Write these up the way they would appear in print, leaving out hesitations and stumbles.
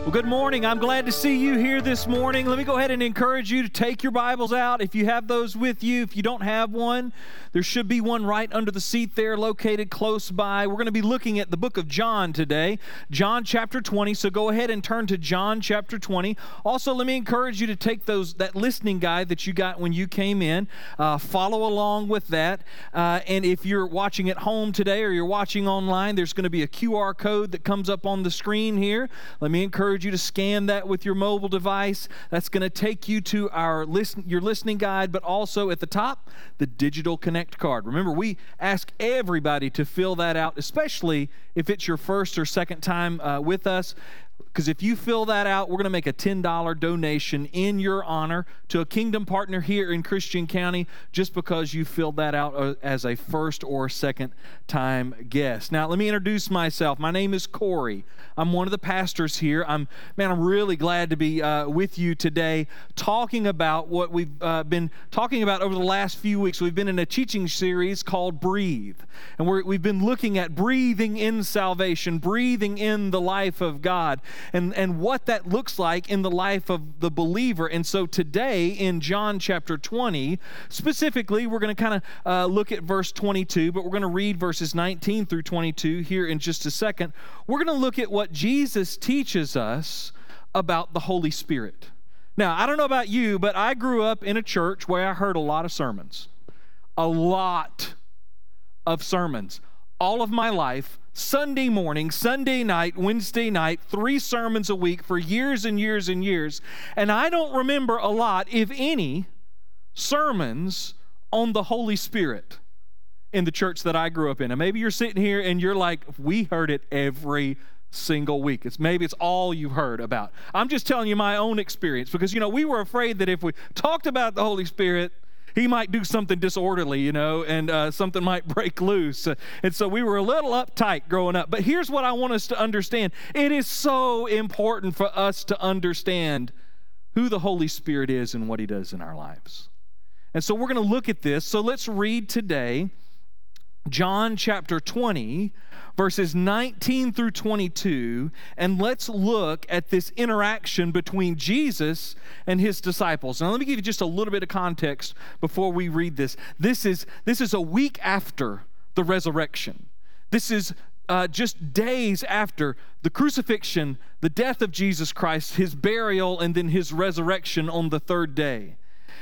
Well, good morning. I'm glad to see you here this morning. Let me go ahead and encourage you to take your Bibles out if you have those with you. If you don't have one, there should be one right under the seat there, located close by. We're going to be looking at the book of John today, John chapter 20. So go ahead and turn to John chapter 20. Also, let me encourage you to take that listening guide that you got when you came in. Follow along with that. And if you're watching at home today or you're watching online, there's going to be a QR code that comes up on the screen here. Let me encourage you to scan that with your mobile device. That's going to take you to your listening guide, but also at the top, the digital Connect card. Remember, we ask everybody to fill that out, especially if it's your first or second time with us. Because if you fill that out, we're going to make a $10 donation in your honor to a Kingdom partner here in Christian County just because you filled that out as a first or second time guest. Now, let me introduce myself. My name is Corey. I'm one of the pastors here. I'm really glad to be with you today talking about what we've been talking about over the last few weeks. We've been in a teaching series called Breathe. And we've been looking at breathing in salvation, breathing in the life of God, and what that looks like in the life of the believer. And so today in John chapter 20, specifically, we're going to kind of look at verse 22, but we're going to read verses 19 through 22 here in just a second. We're going to look at what Jesus teaches us about the Holy Spirit. Now, I don't know about you, but I grew up in a church where I heard a lot of sermons. A lot of sermons. All of my life, Sunday morning, Sunday night, Wednesday night, 3 sermons a week for years and years and years. And I don't remember a lot, if any, sermons on the Holy Spirit in the church that I grew up in. And maybe you're sitting here and you're like, we heard it every single week. Maybe it's all you've heard about. I'm just telling you my own experience because, we were afraid that if we talked about the Holy Spirit, he might do something disorderly, and something might break loose. And so we were a little uptight growing up. But here's what I want us to understand. It is so important for us to understand who the Holy Spirit is and what he does in our lives. And so we're going to look at this. So let's read today John chapter 20, verses 19 through 22, and let's look at this interaction between Jesus and his disciples. Now, let me give you just a little bit of context before we read this. This is a week after the resurrection. This is just days after the crucifixion, the death of Jesus Christ, his burial, and then his resurrection on the third day.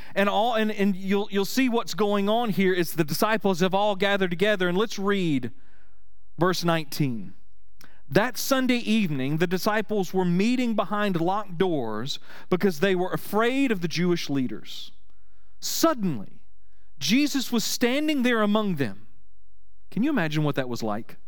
And you'll see what's going on here is the disciples have all gathered together. And let's read verse 19. That Sunday evening, the disciples were meeting behind locked doors because they were afraid of the Jewish leaders. Suddenly, Jesus was standing there among them. Can you imagine what that was like?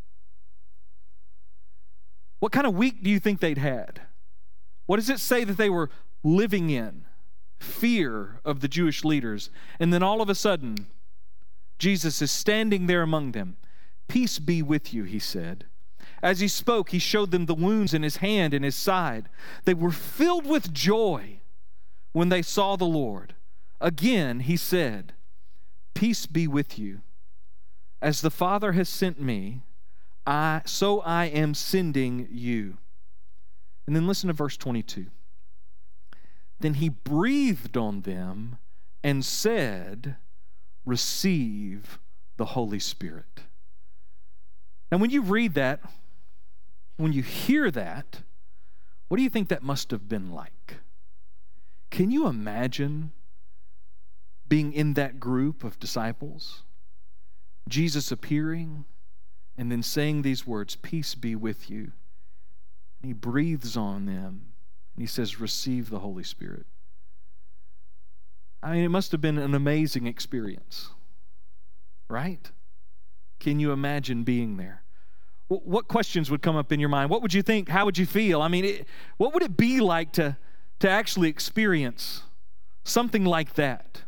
What kind of week do you think they'd had? What does it say that they were living in? Fear of the Jewish leaders. And then all of a sudden, Jesus is standing there among them. Peace be with you, he said. As he spoke, he showed them the wounds in his hand and his side. They were filled with joy when they saw the Lord. Again, he said, peace be with you. As the Father has sent me, so I am sending you. And then listen to verse 22. Then he breathed on them and said, receive the Holy Spirit. And when you read that, when you hear that, what do you think that must have been like? Can you imagine being in that group of disciples? Jesus appearing and then saying these words, peace be with you. And he breathes on them. He says, receive the Holy Spirit. I mean, it must have been an amazing experience, right? Can you imagine being there? What questions would come up in your mind? What would you think? How would you feel? I mean, what would it be like to actually experience something like that?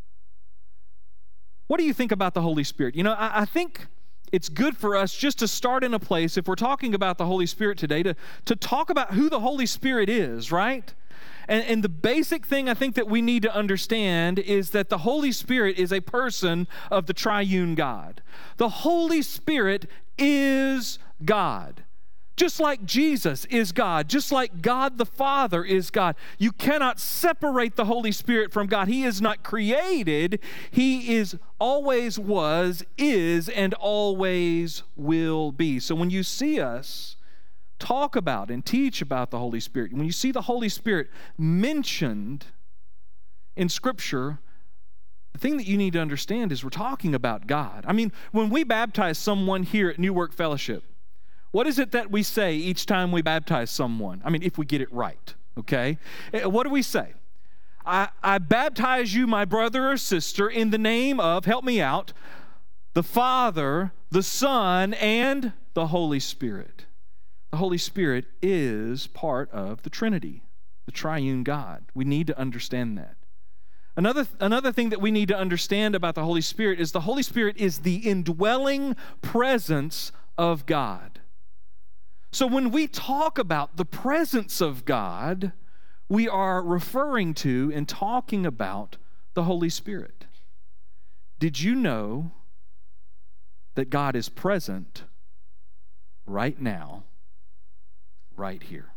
What do you think about the Holy Spirit? I think it's good for us just to start in a place, if we're talking about the Holy Spirit today, to talk about who the Holy Spirit is, right? And the basic thing I think that we need to understand is that the Holy Spirit is a person of the triune God. The Holy Spirit is God. Just like Jesus is God, just like God the Father is God. You cannot separate the Holy Spirit from God. He is not created. He is always was, is, and always will be. So when you see us talk about and teach about the Holy Spirit, when you see the Holy Spirit mentioned in Scripture, the thing that you need to understand is we're talking about God. I mean, when we baptize someone here at New Work Fellowship, what is it that we say each time we baptize someone? I mean, if we get it right, okay? What do we say? I baptize you, my brother or sister, in the name of, help me out, the Father, the Son, and the Holy Spirit. The Holy Spirit is part of the Trinity, the triune God. We need to understand that. Another thing that we need to understand about the Holy Spirit is the Holy Spirit is the indwelling presence of God. So when we talk about the presence of God, we are referring to and talking about the Holy Spirit. Did you know that God is present right now, right here?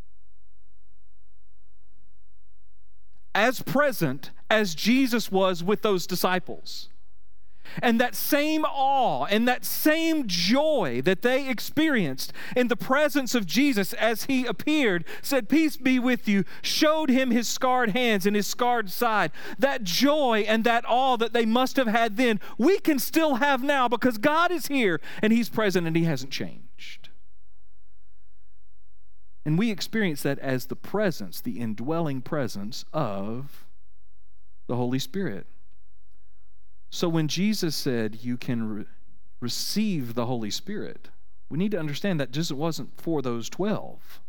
As present as Jesus was with those disciples. And that same awe and that same joy that they experienced in the presence of Jesus as he appeared, said, "Peace be with you," showed him his scarred hands and his scarred side. That joy and that awe that they must have had then, we can still have now because God is here and he's present and he hasn't changed. And we experience that as the presence, the indwelling presence of the Holy Spirit. So when Jesus said you can receive the Holy Spirit, we need to understand that just it wasn't for those 12.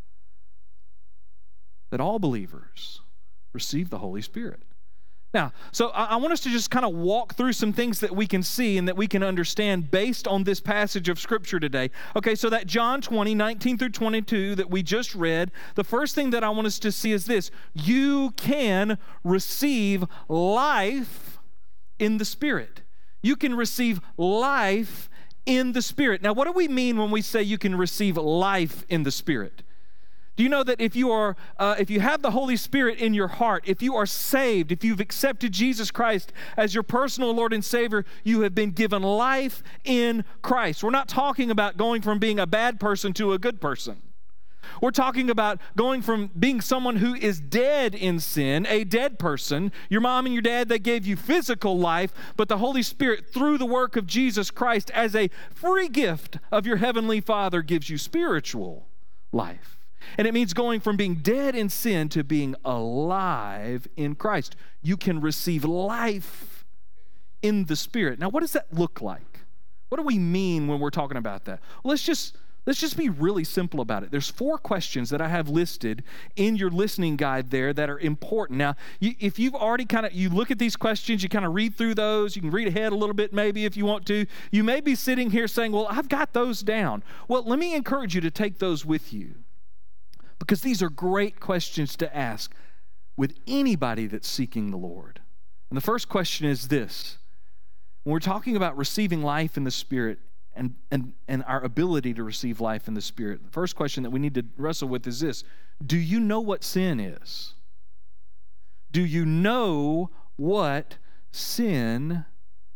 That all believers receive the Holy Spirit. Now, so I want us to just kind of walk through some things that we can see and that we can understand based on this passage of Scripture today. Okay, so that John 20, 19 through 22 that we just read, the first thing that I want us to see is this: you can receive life in the Spirit. You can receive life in the Spirit. Now, what do we mean when we say you can receive life in the Spirit? Do you know that if you have the Holy Spirit in your heart, if you are saved, if you've accepted Jesus Christ as your personal Lord and Savior, you have been given life in Christ. We're not talking about going from being a bad person to a good person. We're talking about going from being someone who is dead in sin, a dead person. Your mom and your dad, they gave you physical life, but the Holy Spirit, through the work of Jesus Christ, as a free gift of your Heavenly Father, gives you spiritual life. And it means going from being dead in sin to being alive in Christ. You can receive life in the Spirit. Now, what does that look like? What do we mean when we're talking about that? Well, let's just be really simple about it. There's 4 questions that I have listed in your listening guide there that are important. Now, if you've already you look at these questions, you kind of read through those, you can read ahead a little bit maybe if you want to. You may be sitting here saying, well, I've got those down. Well, let me encourage you to take those with you, because these are great questions to ask with anybody that's seeking the Lord. And the first question is this: when we're talking about receiving life in the Spirit, and our ability to receive life in the Spirit, the first question that we need to wrestle with is this: do you know what sin is? Do you know what sin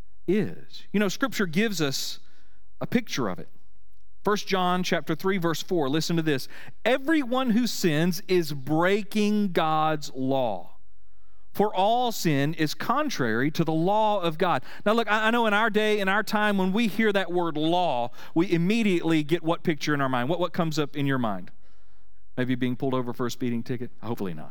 is? You know, Scripture gives us a picture of it. 1 John chapter 3, verse 4, listen to this: everyone who sins is breaking God's law. For all sin is contrary to the law of God. Now look, I know in our day, in our time, when we hear that word law, we immediately get what picture in our mind? What comes up in your mind? Maybe being pulled over for a speeding ticket? Hopefully not.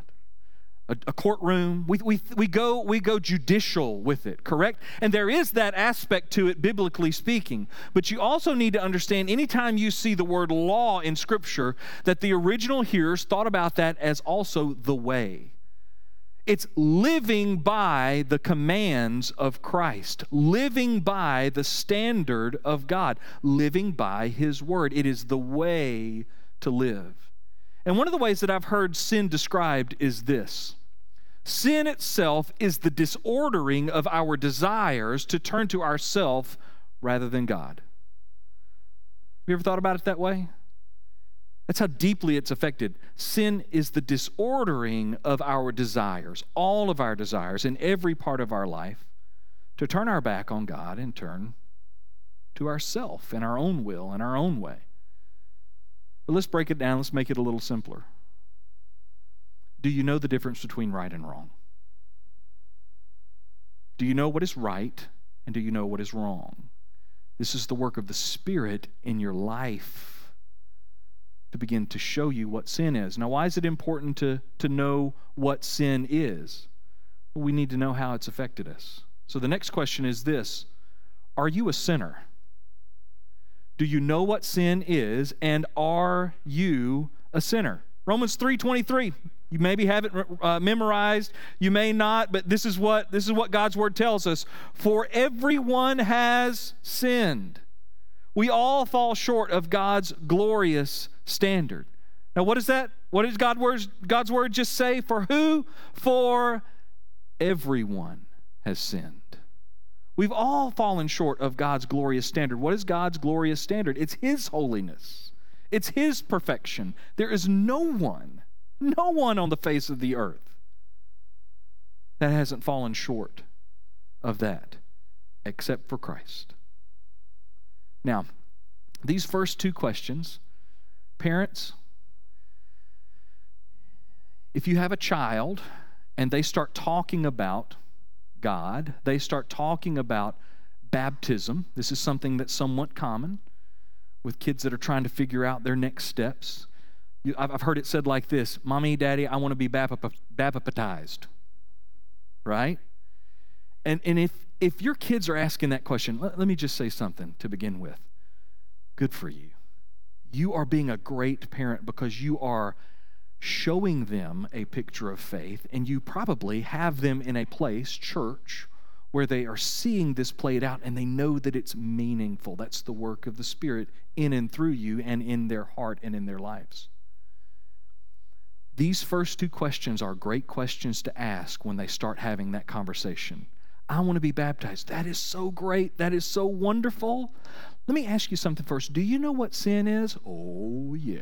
A courtroom. We go judicial with it, correct? And there is that aspect to it, biblically speaking. But you also need to understand, anytime you see the word law in Scripture, that the original hearers thought about that as also the way. It's living by the commands of Christ, living by the standard of God, living by His Word. It is the way to live. And one of the ways that I've heard sin described is this: sin itself is the disordering of our desires to turn to ourself rather than God. Have you ever thought about it that way? That's how deeply it's affected. Sin is the disordering of our desires, all of our desires in every part of our life, to turn our back on God and turn to ourself and our own will and our own way. But let's break it down. Let's make it a little simpler. Do you know the difference between right and wrong? Do you know what is right, and do you know what is wrong? This is the work of the Spirit in your life to begin to show you what sin is. Now, why is it important to know what sin is? Well, we need to know how it's affected us. So the next question is this: are you a sinner? Do you know what sin is, and are you a sinner? Romans 3:23. You maybe have it memorized, you may not, but this is what God's Word tells us. For everyone has sinned. We all fall short of God's glorious standard. Now, what is that? What does God's Word just say? For who? For everyone has sinned. We've all fallen short of God's glorious standard. What is God's glorious standard? It's His holiness. It's His perfection. There is no one on the face of the earth that hasn't fallen short of that except for Christ. Now, these first two questions, parents, if you have a child and they start talking about God, they start talking about baptism. This is something that's somewhat common with kids that are trying to figure out their next steps. I've heard it said like this: Mommy, Daddy, I want to be baptized. Right? And if your kids are asking that question, let me just say something to begin with. Good for you. You are being a great parent because you are showing them a picture of faith, and you probably have them in a place, church, where they are seeing this played out and they know that it's meaningful. That's the work of the Spirit in and through you and in their heart and in their lives. These first two questions are great questions to ask when they start having that conversation. I want to be baptized. That is so great. That is so wonderful. Let me ask you something first. Do you know what sin is? Oh, yeah.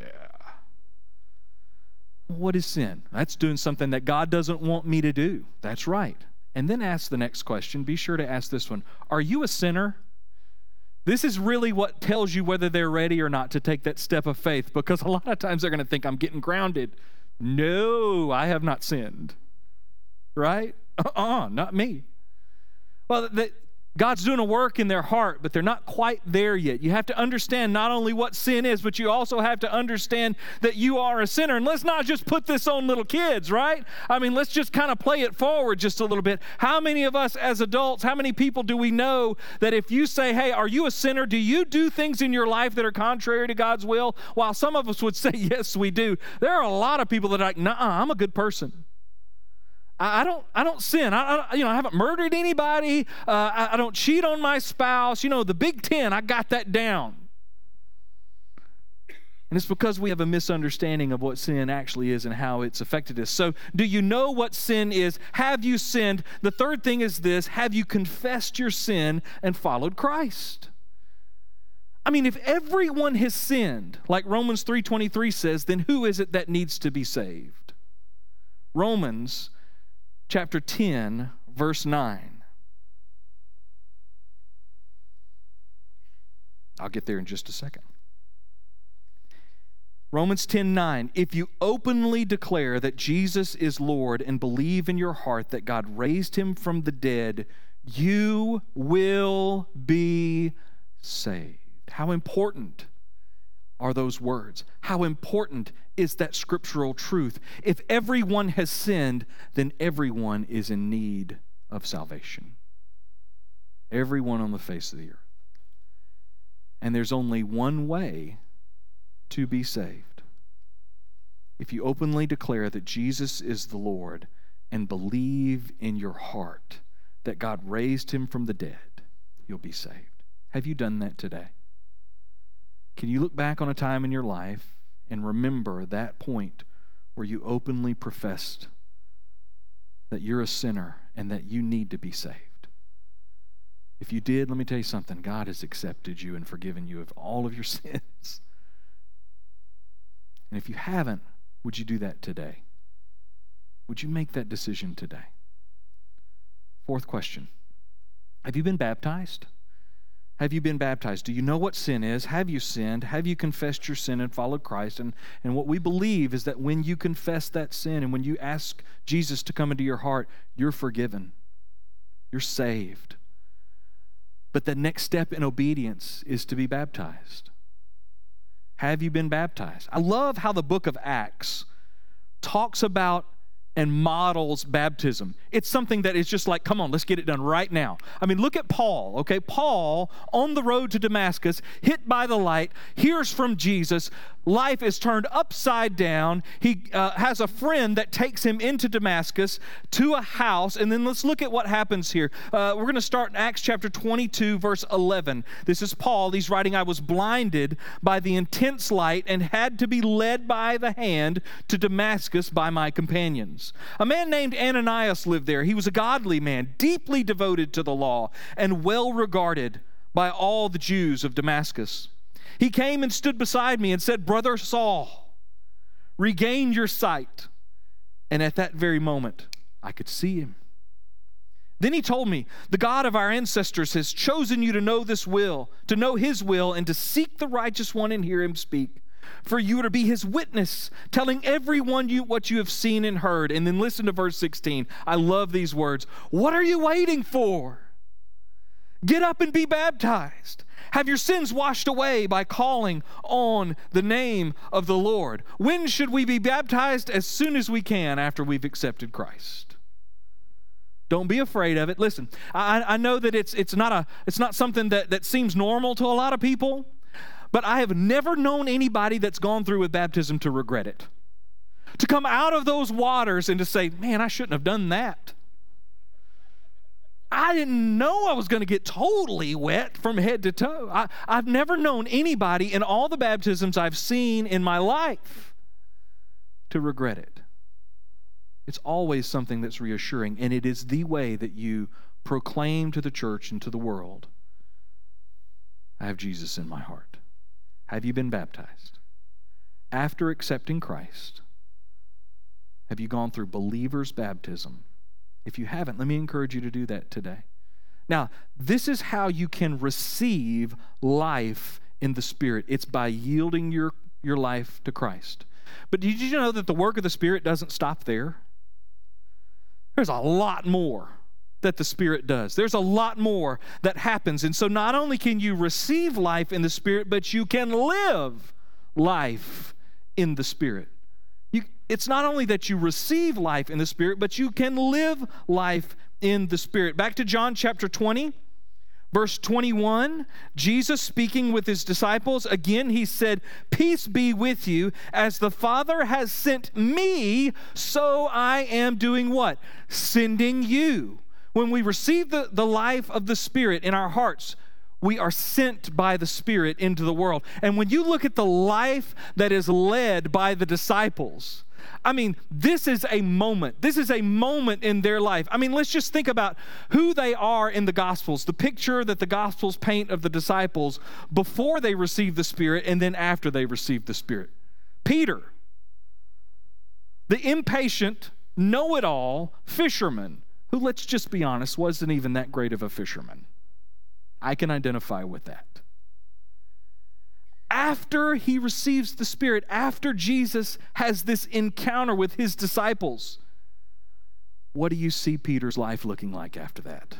What is sin? That's doing something that God doesn't want me to do. That's right. And then ask the next question. Be sure to ask this one. Are you a sinner? This is really what tells you whether they're ready or not to take that step of faith, because a lot of times they're going to think, I'm getting grounded. No, I have not sinned. Right? Not me. Well, God's doing a work in their heart, but they're not quite there yet. You have to understand not only what sin is, but you also have to understand that you are a sinner. And let's not just put this on little kids, right? I mean, let's just kind of play it forward just a little bit. How many of us as adults, how many people do we know that if you say, hey, are you a sinner? Do you do things in your life that are contrary to God's will? While some of us would say, yes, we do. There are a lot of people that are like, nah, I'm a good person. I don't sin. I haven't murdered anybody. I don't cheat on my spouse. The Big 10, I got that down. And it's because we have a misunderstanding of what sin actually is and how it's affected us. So, do you know what sin is? Have you sinned? The third thing is this: have you confessed your sin and followed Christ? I mean, if everyone has sinned, like Romans 3:23 says, then who is it that needs to be saved? Romans chapter 10, verse 9. I'll get there in just a second. Romans 10:9. If you openly declare that Jesus is Lord and believe in your heart that God raised him from the dead, you will be saved. How important are those words? How important is that scriptural truth? If everyone has sinned, then everyone is in need of salvation. Everyone on the face of the earth. And there's only one way to be saved. If you openly declare that Jesus is the Lord and believe in your heart that God raised him from the dead, you'll be saved. Have you done that today? Can you look back on a time in your life and remember that point where you openly professed that you're a sinner and that you need to be saved? If you did, let me tell you something. God has accepted you and forgiven you of all of your sins. And if you haven't, would you do that today? Would you make that decision today? Fourth question. Have you been baptized? Have you been baptized? Do you know what sin is? Have you sinned? Have you confessed your sin and followed Christ? And what we believe is that when you confess that sin and when you ask Jesus to come into your heart, you're forgiven. You're saved. But the next step in obedience is to be baptized. Have you been baptized? I love how the book of Acts talks about and models baptism. It's something that is just like, come on, let's get it done right now. I mean, look at Paul, okay? Paul, on the road to Damascus, hit by the light, hears from Jesus, life is turned upside down. He has a friend that takes him into Damascus to a house, and then let's look at what happens here. We're going to start in Acts chapter 22, verse 11. This is Paul. He's writing, I was blinded by the intense light and had to be led by the hand to Damascus by my companions. A man named Ananias lived there. He was a godly man, deeply devoted to the law and well regarded by all the Jews of Damascus. He came and stood beside me and said, Brother Saul, regain your sight. And at that very moment, I could see him. Then he told me, the God of our ancestors has chosen you to know this will, to know his will, and to seek the righteous one and hear him speak. For you are to be his witness, telling everyone what you have seen and heard. And then listen to verse 16. I love these words. What are you waiting for? Get up and be baptized. Have your sins washed away by calling on the name of the Lord. When should we be baptized? As soon as we can after we've accepted Christ. Don't be afraid of it. Listen, I know that it's not something that seems normal to a lot of people. But I have never known anybody that's gone through with baptism to regret it. To come out of those waters and to say, man, I shouldn't have done that. I didn't know I was going to get totally wet from head to toe. I've never known anybody in all the baptisms I've seen in my life to regret it. It's always something that's reassuring, and it is the way that you proclaim to the church and to the world, I have Jesus in my heart. Have you been baptized? After accepting Christ, have you gone through believer's baptism? If you haven't, let me encourage you to do that today. Now, this is how you can receive life in the Spirit. It's by yielding your life to Christ. But did you know that the work of the Spirit doesn't stop there? There's a lot more that the Spirit does. There's a lot more that happens. And so not only can you receive life in the Spirit, but you can live life in the Spirit. It's not only that you receive life in the Spirit, but you can live life in the Spirit. Back to John chapter 20, verse 21, Jesus speaking with his disciples, again he said, peace be with you, as the Father has sent me, so I am doing what? Sending you. When we receive the life of the Spirit in our hearts, we are sent by the Spirit into the world. And when you look at the life that is led by the disciples, I mean, this is a moment. This is a moment in their life. I mean, let's just think about who they are in the Gospels, the picture that the Gospels paint of the disciples before they received the Spirit and then after they received the Spirit. Peter, the impatient, know-it-all fisherman, who, let's just be honest, wasn't even that great of a fisherman. I can identify with that. After he receives the Spirit, after Jesus has this encounter with his disciples, what do you see Peter's life looking like after that?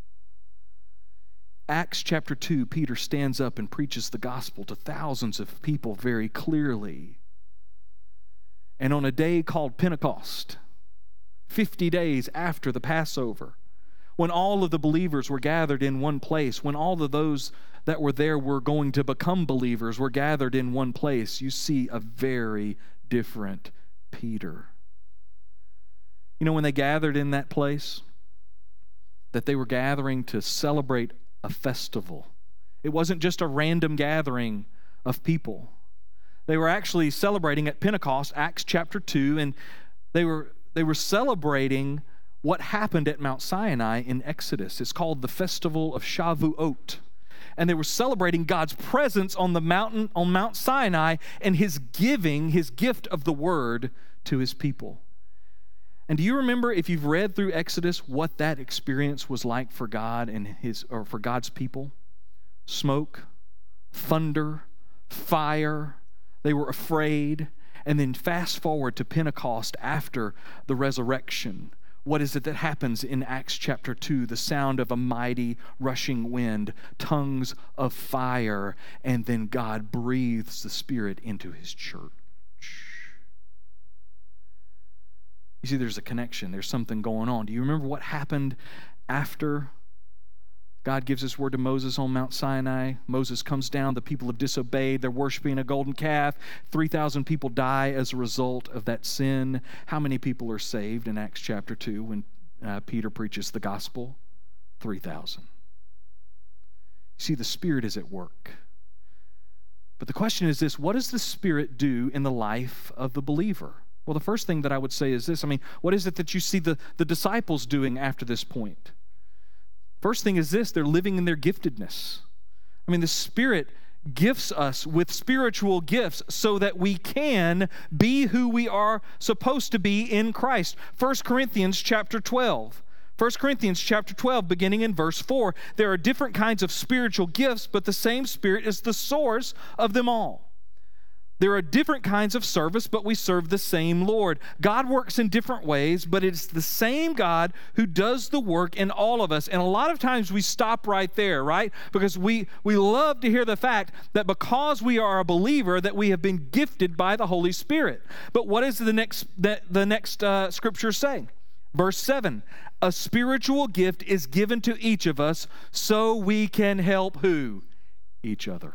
Acts chapter 2, Peter stands up and preaches the gospel to thousands of people very clearly. And on a day called Pentecost, 50 days after the Passover, when all of the believers were gathered in one place, when all of those that were there were going to become believers were gathered in one place, you see a very different Peter. You know, when they gathered in that place, that they were gathering to celebrate a festival. It wasn't just a random gathering of people. They were actually celebrating at Pentecost, Acts chapter 2, and they were celebrating what happened at Mount Sinai in Exodus. It's called the Festival of Shavuot. and they were celebrating God's presence on the mountain, on Mount Sinai, and his gift of the word to his people. And do you remember, if you've read through Exodus, what that experience was like for God and for God's people? Smoke, thunder, fire. They were afraid. And then fast forward to Pentecost after the resurrection. What is it that happens in Acts chapter 2? The sound of a mighty rushing wind, tongues of fire, and then God breathes the Spirit into his church. You see, there's a connection. There's something going on. Do you remember what happened after God gives his word to Moses on Mount Sinai? Moses comes down. The people have disobeyed. They're worshiping a golden calf. 3,000 people die as a result of that sin. How many people are saved in Acts chapter 2 when Peter preaches the gospel? 3,000. You see, the Spirit is at work. But the question is this: what does the Spirit do in the life of the believer? Well, the first thing that I would say is this. What is it that you see the disciples doing after this point? First thing is this: they're living in their giftedness. The Spirit gifts us with spiritual gifts so that we can be who we are supposed to be in Christ. 1 Corinthians chapter 12. 1 Corinthians chapter 12, beginning in verse 4. There are different kinds of spiritual gifts, but the same Spirit is the source of them all. There are different kinds of service, but we serve the same Lord. God works in different ways, but it's the same God who does the work in all of us. And a lot of times we stop right there, right? Because we love to hear the fact that because we are a believer, that we have been gifted by the Holy Spirit. But what is the next scripture saying? Verse 7, a spiritual gift is given to each of us so we can help who? Each other.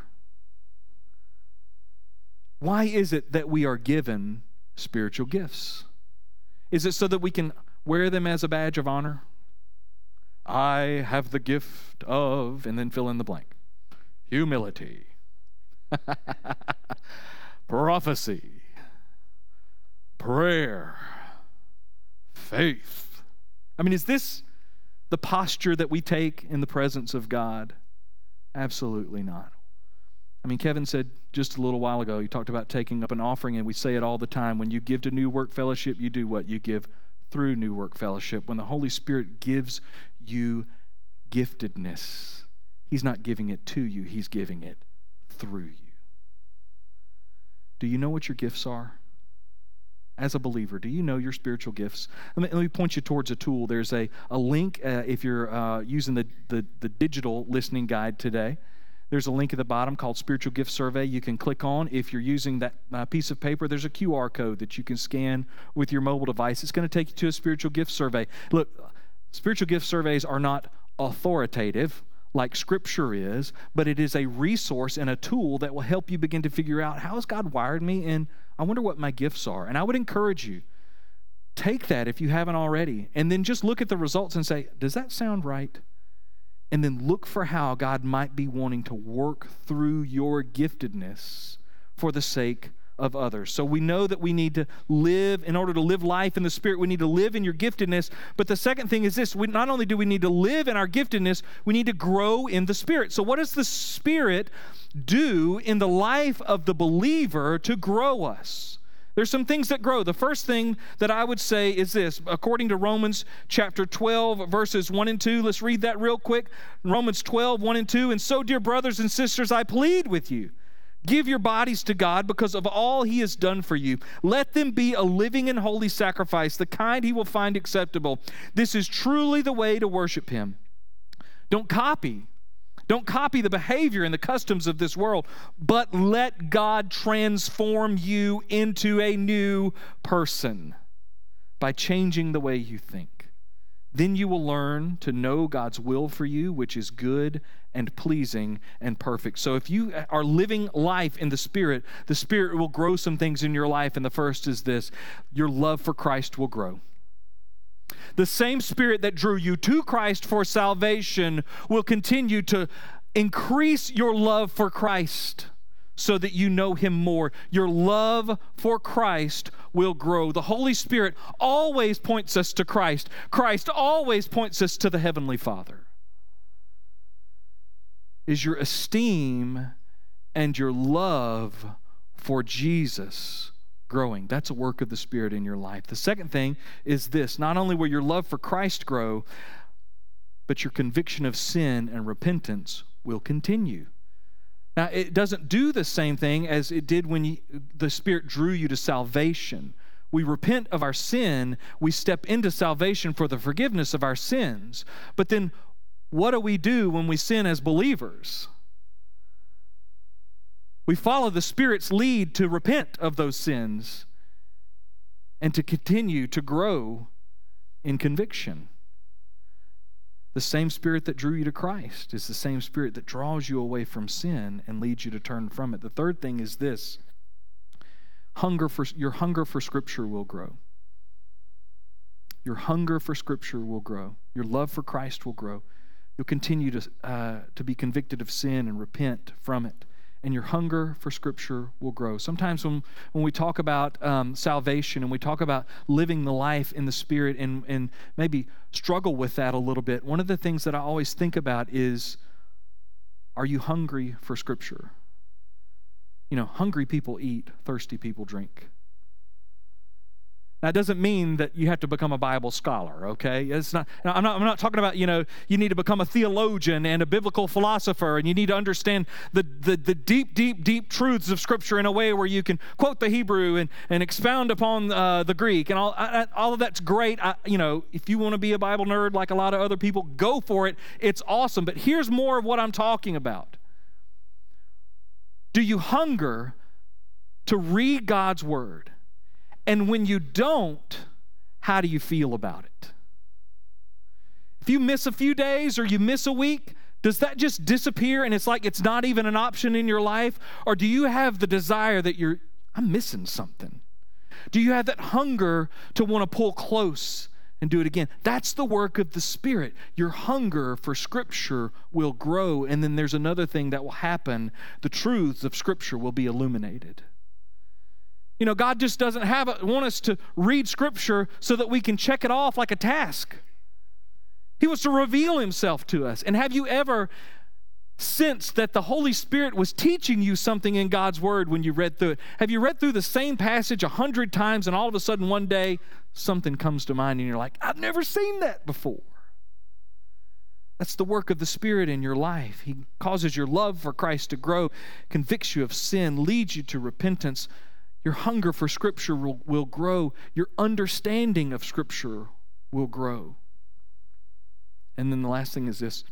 Why is it that we are given spiritual gifts? Is it so that we can wear them as a badge of honor? I have the gift of, and then fill in the blank. Humility. Prophecy. Prayer. Faith. Is this the posture that we take in the presence of God? Absolutely not. Kevin said just a little while ago, he talked about taking up an offering, and we say it all the time. When you give to New Work Fellowship, you do what? You give through New Work Fellowship. When the Holy Spirit gives you giftedness, he's not giving it to you, he's giving it through you. Do you know what your gifts are? As a believer, do you know your spiritual gifts? Let me point you towards a tool. There's a link if you're using the digital listening guide today. There's a link at the bottom called Spiritual Gift Survey you can click on. If you're using that piece of paper, there's a QR code that you can scan with your mobile device. It's going to take you to a spiritual gift survey. Look, spiritual gift surveys are not authoritative like Scripture is, but it is a resource and a tool that will help you begin to figure out, how has God wired me, and I wonder what my gifts are. And I would encourage you, take that if you haven't already, and then just look at the results and say, does that sound right? And then look for how God might be wanting to work through your giftedness for the sake of others. So we know that we need to live, in order to live life in the Spirit, we need to live in your giftedness. But the second thing is this: not only do we need to live in our giftedness, we need to grow in the Spirit. So what does the Spirit do in the life of the believer to grow us? There's some things that grow. The first thing that I would say is this. According to Romans chapter 12, verses 1 and 2, let's read that real quick. Romans 12, 1 and 2. And so, dear brothers and sisters, I plead with you, give your bodies to God because of all he has done for you. Let them be a living and holy sacrifice, the kind he will find acceptable. This is truly the way to worship him. Don't copy the behavior and the customs of this world, but let God transform you into a new person by changing the way you think. Then you will learn to know God's will for you, which is good and pleasing and perfect. So if you are living life in the Spirit will grow some things in your life. And the first is this: your love for Christ will grow. The same Spirit that drew you to Christ for salvation will continue to increase your love for Christ so that you know him more. Your love for Christ will grow. The Holy Spirit always points us to Christ. Christ always points us to the Heavenly Father. is your esteem and your love for Jesus growing. That's a work of the Spirit in your life. The second thing is this: not only will your love for Christ grow, but your conviction of sin and repentance will continue. Now, it doesn't do the same thing as it did when the Spirit drew you to salvation. We repent of our sin, we step into salvation for the forgiveness of our sins. But then what do we do when we sin as believers? We follow the Spirit's lead to repent of those sins and to continue to grow in conviction. The same Spirit that drew you to Christ is the same Spirit that draws you away from sin and leads you to turn from it. The third thing is this: your hunger for Scripture will grow. Your hunger for Scripture will grow. Your love for Christ will grow. You'll continue to be convicted of sin and repent from it. And your hunger for Scripture will grow. Sometimes when we talk about salvation and we talk about living the life in the Spirit and maybe struggle with that a little bit, one of the things that I always think about is, are you hungry for Scripture? You know, hungry people eat, thirsty people drink. That doesn't mean that you have to become a Bible scholar, okay? It's not. I'm not talking about, you need to become a theologian and a biblical philosopher, and you need to understand the deep truths of Scripture in a way where you can quote the Hebrew and expound upon the Greek, and all of that's great. If you want to be a Bible nerd like a lot of other people, go for it. It's awesome. But here's more of what I'm talking about. Do you hunger to read God's Word? And when you don't, how do you feel about it? If you miss a few days or you miss a week, does that just disappear and it's like it's not even an option in your life? Or do you have the desire that I'm missing something? Do you have that hunger to want to pull close and do it again? That's the work of the Spirit. Your hunger for Scripture will grow, and then there's another thing that will happen. The truths of Scripture will be illuminated. God just doesn't want us to read Scripture so that we can check it off like a task. He wants to reveal Himself to us. And have you ever sensed that the Holy Spirit was teaching you something in God's Word when you read through it? Have you read through the same passage 100 times and all of a sudden one day something comes to mind and you're like, I've never seen that before? That's the work of the Spirit in your life. He causes your love for Christ to grow, convicts you of sin, leads you to repentance. Your hunger for Scripture will grow. Your understanding of Scripture will grow. And then the last thing is this.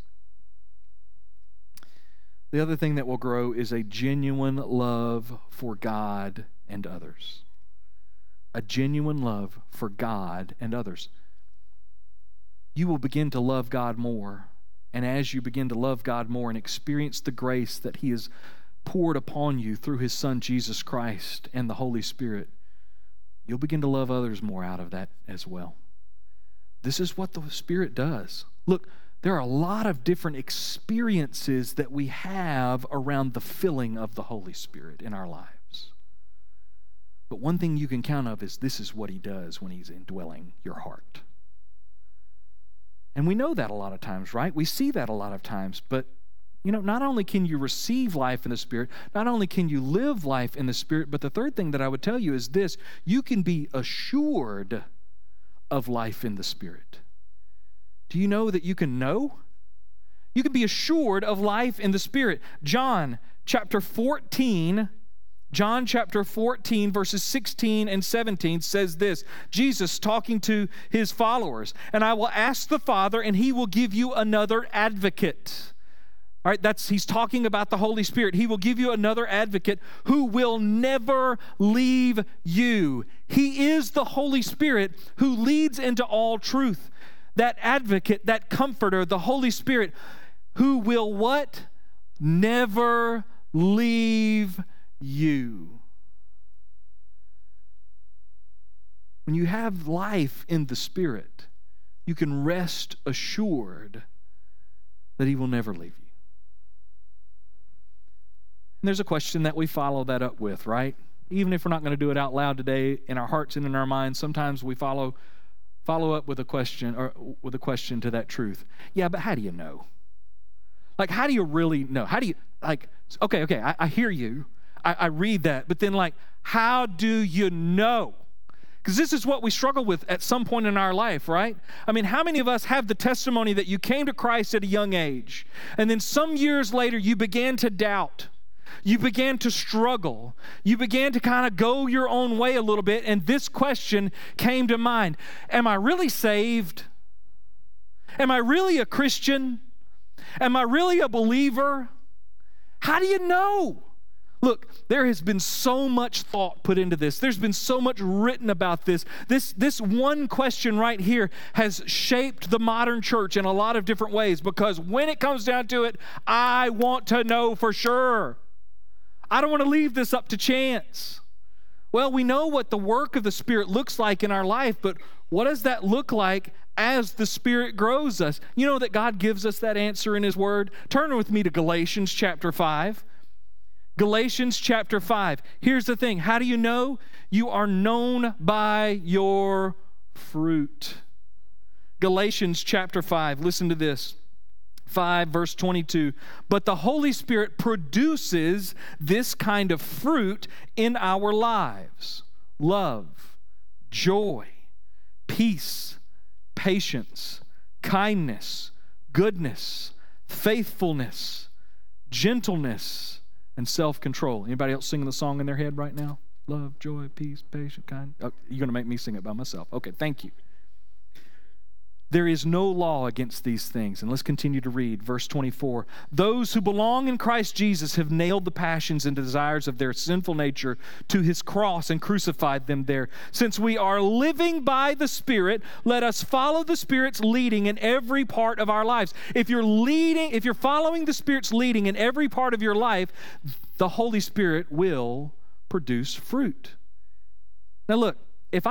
The other thing that will grow is a genuine love for God and others. A genuine love for God and others. You will begin to love God more. And as you begin to love God more and experience the grace that He has poured upon you through His Son, Jesus Christ, and the Holy Spirit, you'll begin to love others more out of that as well. This is what the Spirit does. Look, there are a lot of different experiences that we have around the filling of the Holy Spirit in our lives. But one thing you can count of is this is what He does when He's indwelling your heart. And we know that a lot of times, right? We see that a lot of times, but not only can you receive life in the Spirit, not only can you live life in the Spirit, but the third thing that I would tell you is this: you can be assured of life in the Spirit. Do you know that you can know? You can be assured of life in the Spirit. John chapter 14, verses 16 and 17 says this. Jesus talking to His followers, and I will ask the Father, and He will give you another advocate. All right, he's talking about the Holy Spirit. He will give you another advocate who will never leave you. He is the Holy Spirit who leads into all truth. That advocate, that comforter, the Holy Spirit, who will what? Never leave you. When you have life in the Spirit, you can rest assured that He will never leave you. And there's a question that we follow that up with, right? Even if we're not going to do it out loud today, in our hearts and in our minds, sometimes we follow up with a question to that truth. Yeah, but how do you know? Like, how do you really know? How do you, like, okay, I hear you. I read that. But then, like, how do you know? Because this is what we struggle with at some point in our life, right? I mean, how many of us have the testimony that you came to Christ at a young age, and then some years later you began to doubt? You began to struggle. You began to kind of go your own way a little bit, and this question came to mind. Am I really saved? Am I really a Christian? Am I really a believer? How do you know? Look, there has been so much thought put into this. There's been so much written about this. This one question right here has shaped the modern church in a lot of different ways, because when it comes down to it, I want to know for sure. I don't want to leave this up to chance. Well, we know what the work of the Spirit looks like in our life, but what does that look like as the Spirit grows us? You know that God gives us that answer in His Word. Turn with me to Galatians chapter 5. Galatians chapter 5. Here's the thing. How do you know? You are known by your fruit. Galatians chapter 5. Listen to this. 5 verse 22. But the Holy Spirit produces this kind of fruit in our lives: love, joy, peace, patience, kindness, goodness, faithfulness, gentleness, and self-control. Anybody else singing the song in their head right now? Love, joy, peace, patience, kindness. Oh, you're going to make me sing it by myself. Okay, thank you. There is no law against these things. And let's continue to read verse 24. Those who belong in Christ Jesus have nailed the passions and desires of their sinful nature to His cross and crucified them there. Since we are living by the Spirit, let us follow the Spirit's leading in every part of our lives. If you're following the Spirit's leading in every part of your life, the Holy Spirit will produce fruit. Now look, if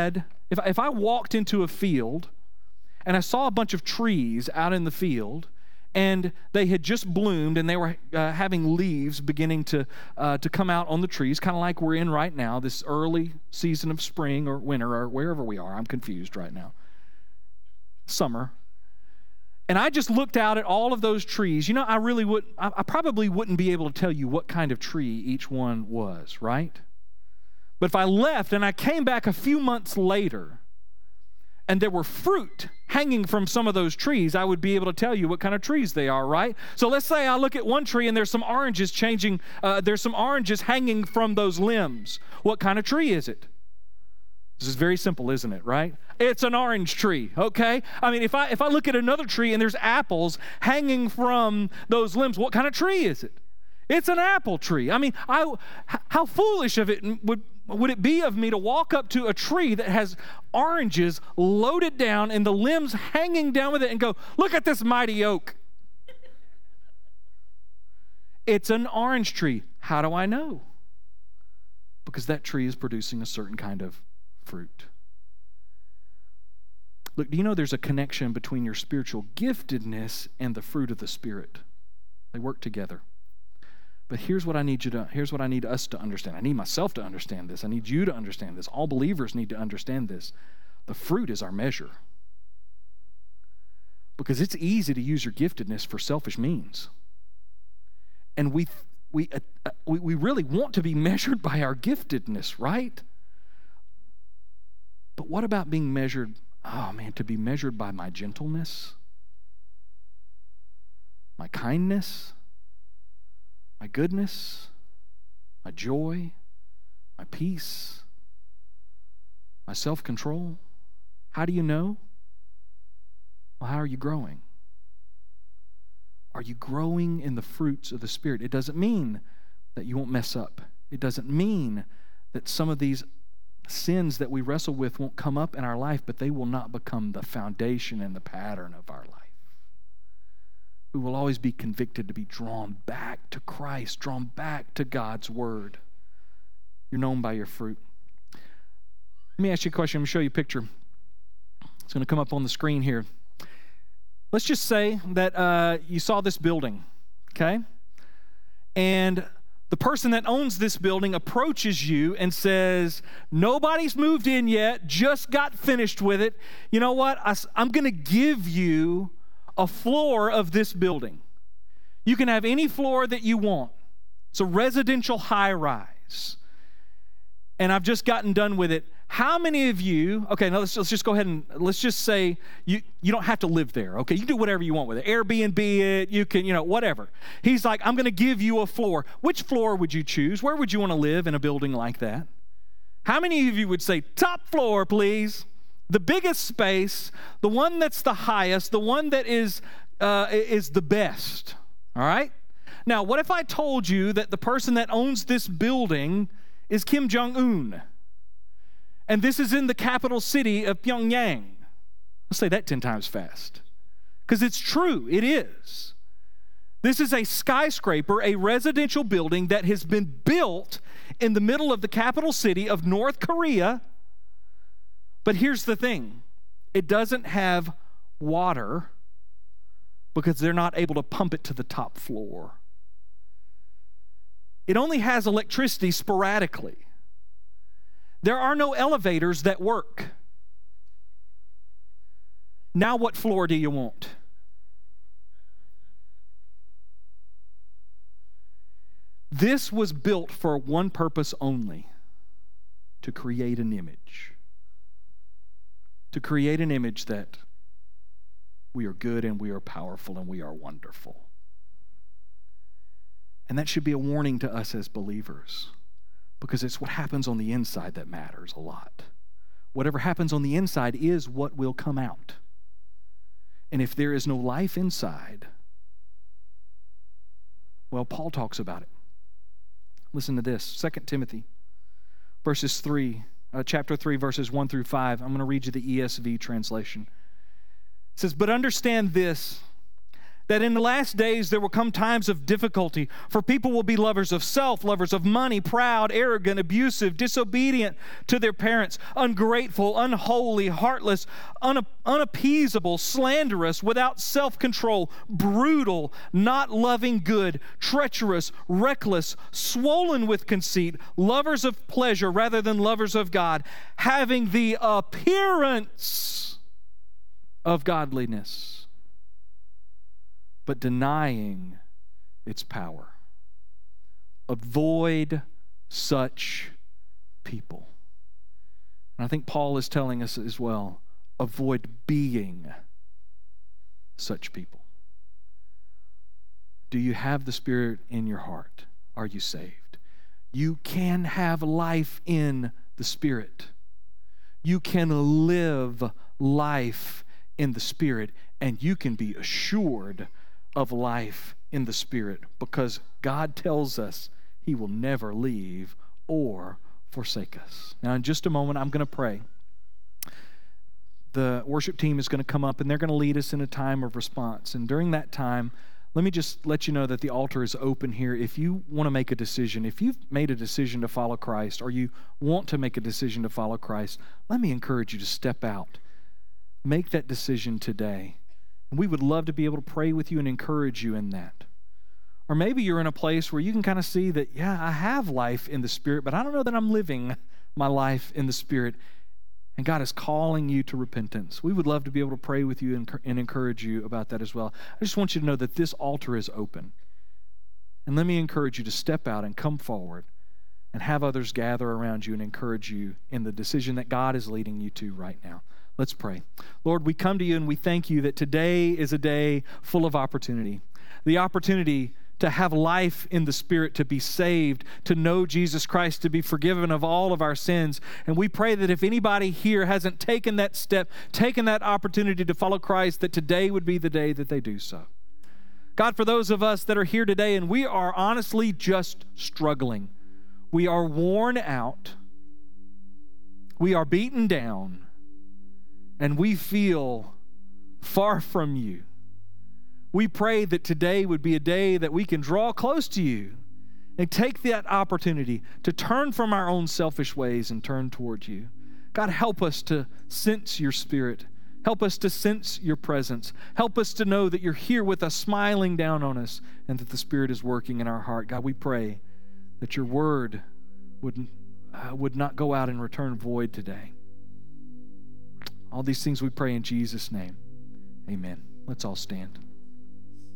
I walked into a field and I saw a bunch of trees out in the field, and they had just bloomed, and they were having leaves beginning to come out on the trees, kind of like we're in right now, this early season of spring or winter or wherever we are. I'm confused right now. Summer. And I just looked out at all of those trees. You know, I probably wouldn't be able to tell you what kind of tree each one was, right? But if I left and I came back a few months later, and there were fruit hanging from some of those trees, I would be able to tell you what kind of trees they are, right? So let's say I look at one tree and there's some oranges hanging from those limbs. What kind of tree is it? This is very simple, isn't it, right? It's an orange tree, okay? I mean, if I look at another tree and there's apples hanging from those limbs, what kind of tree is it? It's an apple tree. I mean, how foolish of it would it be of me to walk up to a tree that has oranges loaded down and the limbs hanging down with it and go, look at this mighty oak. It's an orange tree. How do I know? Because that tree is producing a certain kind of fruit. Look, do you know there's a connection between your spiritual giftedness and the fruit of the Spirit? They work together. But here's what I need us to understand. I need myself to understand this. I need you to understand this. All believers need to understand this. The fruit is our measure. Because it's easy to use your giftedness for selfish means. And we really want to be measured by our giftedness, right? But what about being measured, to be measured by my gentleness, my kindness, my goodness, my joy, my peace, my self-control? How do you know? Well, how are you growing? Are you growing in the fruits of the Spirit? It doesn't mean that you won't mess up. It doesn't mean that some of these sins that we wrestle with won't come up in our life, but they will not become the foundation and the pattern of our life. We will always be convicted to be drawn back to Christ, drawn back to God's Word. You're known by your fruit. Let me ask you a question. I'm going to show you a picture. It's going to come up on the screen here. Let's just say that you saw this building, okay? And the person that owns this building approaches you and says, nobody's moved in yet, just got finished with it. You know what? I'm going to give you a floor of this building. You can have any floor that you want. It's a residential high-rise. And I've just gotten done with it. How many of you, okay, now let's just go ahead and let's just say you don't have to live there, okay? You can do whatever you want with it. Airbnb it, you can, whatever. He's like, I'm going to give you a floor. Which floor would you choose? Where would you want to live in a building like that? How many of you would say, top floor, please? The biggest space, the one that's the highest, the one that is the best, all right? Now, what if I told you that the person that owns this building is Kim Jong-un? And this is in the capital city of Pyongyang. Let's say that 10 times fast. Because it's true, it is. This is a skyscraper, a residential building that has been built in the middle of the capital city of North Korea. But here's the thing. It doesn't have water because they're not able to pump it to the top floor. It only has electricity sporadically. There are no elevators that work. Now what floor do you want? This was built for one purpose only, to create an image. To create an image that we are good and we are powerful and we are wonderful. And that should be a warning to us as believers, because it's what happens on the inside that matters a lot. Whatever happens on the inside is what will come out. And if there is no life inside, well, Paul talks about it. Listen to this, 2 Timothy chapter 3, verses 1 through 5. I'm going to read you the ESV translation. It says, "But understand this, that in the last days there will come times of difficulty, for people will be lovers of self, lovers of money, proud, arrogant, abusive, disobedient to their parents, ungrateful, unholy, heartless, unappeasable, slanderous, without self-control, brutal, not loving good, treacherous, reckless, swollen with conceit, lovers of pleasure rather than lovers of God, having the appearance of godliness, but denying its power. Avoid such people." And I think Paul is telling us as well, avoid being such people. Do you have the Spirit in your heart? Are you saved? You can have life in the Spirit. You can live life in the Spirit, and you can be assured of life in the Spirit, because God tells us He will never leave or forsake us. Now, in just a moment, I'm going to pray. The worship team is going to come up, and they're going to lead us in a time of response. And during that time, let me just let you know that the altar is open here. If you want to make a decision, if you've made a decision to follow Christ, or you want to make a decision to follow Christ, let me encourage you to step out. Make that decision today. And we would love to be able to pray with you and encourage you in that. Or maybe you're in a place where you can kind of see that, yeah, I have life in the Spirit, but I don't know that I'm living my life in the Spirit. And God is calling you to repentance. We would love to be able to pray with you and encourage you about that as well. I just want you to know that this altar is open. And let me encourage you to step out and come forward and have others gather around you and encourage you in the decision that God is leading you to right now. Let's pray. Lord, we come to you and we thank you that today is a day full of opportunity. The opportunity to have life in the Spirit, to be saved, to know Jesus Christ, to be forgiven of all of our sins. And we pray that if anybody here hasn't taken that step, taken that opportunity to follow Christ, that today would be the day that they do so. God, for those of us that are here today and we are honestly just struggling, we are worn out, we are beaten down, and we feel far from you. We pray that today would be a day that we can draw close to you and take that opportunity to turn from our own selfish ways and turn toward you. God, help us to sense your Spirit. Help us to sense your presence. Help us to know that you're here with us, smiling down on us, and that the Spirit is working in our heart. God, we pray that your word would not go out and return void today. All these things we pray in Jesus' name. Amen. Let's all stand.